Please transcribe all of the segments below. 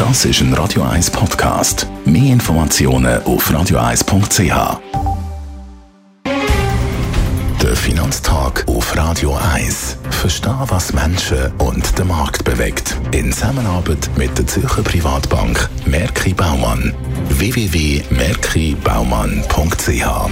Das ist ein Radio 1 Podcast. Mehr Informationen auf radio1.ch. Der Finanztag auf Radio 1. Verstehen, was Menschen und den Markt bewegt. In Zusammenarbeit mit der Zürcher Privatbank Merki Baumann. www.merkibaumann.ch.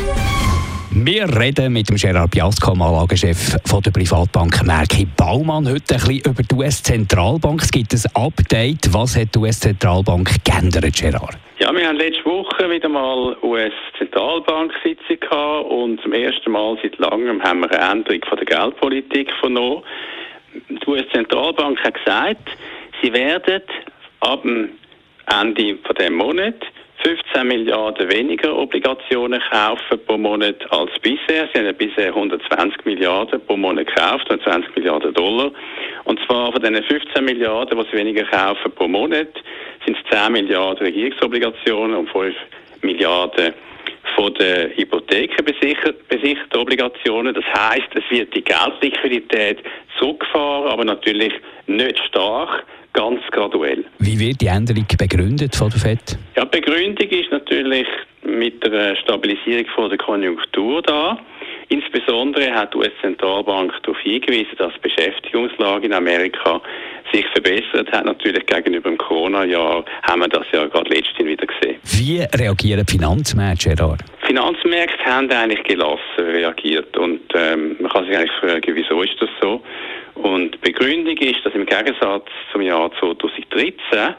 Wir reden mit dem Gerard Biasco, Anlagechef von der Privatbank Merki Baumann, heute ein bisschen über die US-Zentralbank. Es gibt ein Update. Was hat die US-Zentralbank geändert, Gerard? Ja, wir haben letzte Woche wieder mal US-Zentralbank-Sitzung gehabt und zum ersten Mal seit langem haben wir eine Änderung von der Geldpolitik vernommen. Die US-Zentralbank hat gesagt, sie werden ab dem Ende von diesem Monat 15 Milliarden weniger Obligationen kaufen pro Monat als bisher. Sie haben ja bisher 120 Milliarden pro Monat gekauft, 120 Milliarden $. Und zwar von diesen 15 Milliarden, die sie weniger kaufen pro Monat, sind es 10 Milliarden Regierungsobligationen und 5 Milliarden von den hypothekenbesicherten Obligationen. Das heisst, es wird die Geldliquidität zurückgefahren, aber natürlich nicht stark, ganz graduell. Wie wird die Änderung begründet von der FED? Ja, die Begründung ist natürlich mit der Stabilisierung von der Konjunktur da. Insbesondere hat die US-Zentralbank darauf hingewiesen, dass die Beschäftigungslage in Amerika sich verbessert hat. Natürlich gegenüber dem Corona-Jahr haben wir das ja gerade letztens wieder gesehen. Wie reagieren die Finanzmärkte, Gerard? Die Finanzmärkte haben eigentlich gelassen reagiert und man kann sich eigentlich fragen, wieso ist das so? Und die Begründung ist, dass im Gegensatz zum Jahr 2013,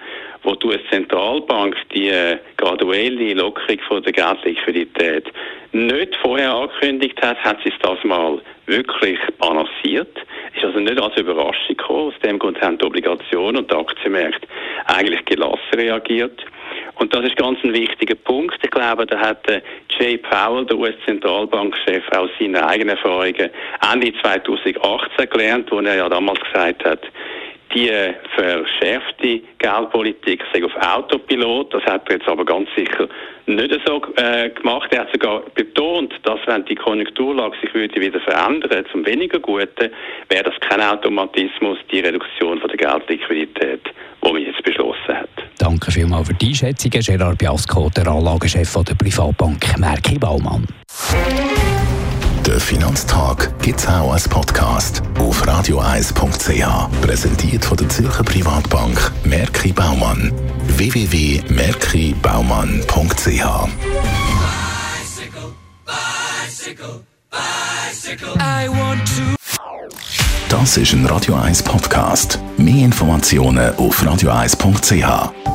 wo die US-Zentralbank die graduelle Lockerung von der Geldliquidität nicht vorher angekündigt hat, hat sie es das mal wirklich balanciert. Ist also nicht als Überraschung gekommen. Aus dem Grund haben die Obligationen und die Aktienmärkte eigentlich gelassen reagiert. Und das ist ganz ein wichtiger Punkt. Ich glaube, da hat Jay Powell, der US-Zentralbankchef, aus seinen eigenen Erfahrungen Ende 2018 gelernt, wo er ja damals gesagt hat, die verschärfte Geldpolitik sei auf Autopilot. Das hat er jetzt aber ganz sicher nicht so gemacht. Er hat sogar betont, dass wenn die Konjunkturlage sich wieder verändern zum weniger Guten, wäre das kein Automatismus, die Reduktion von der Geldliquidität, die man jetzt beschlossen hat. Danke vielmals für die Einschätzung, Gerard Biasco, der Anlagechef von der Privatbank Merki Baumann. Der Finanztag gibt es auch als Podcast auf radio1.ch. Präsentiert von der Zürcher Privatbank Merki Baumann. www.merkibaumann.ch. Das ist ein Radio 1 Podcast. Mehr Informationen auf radio1.ch.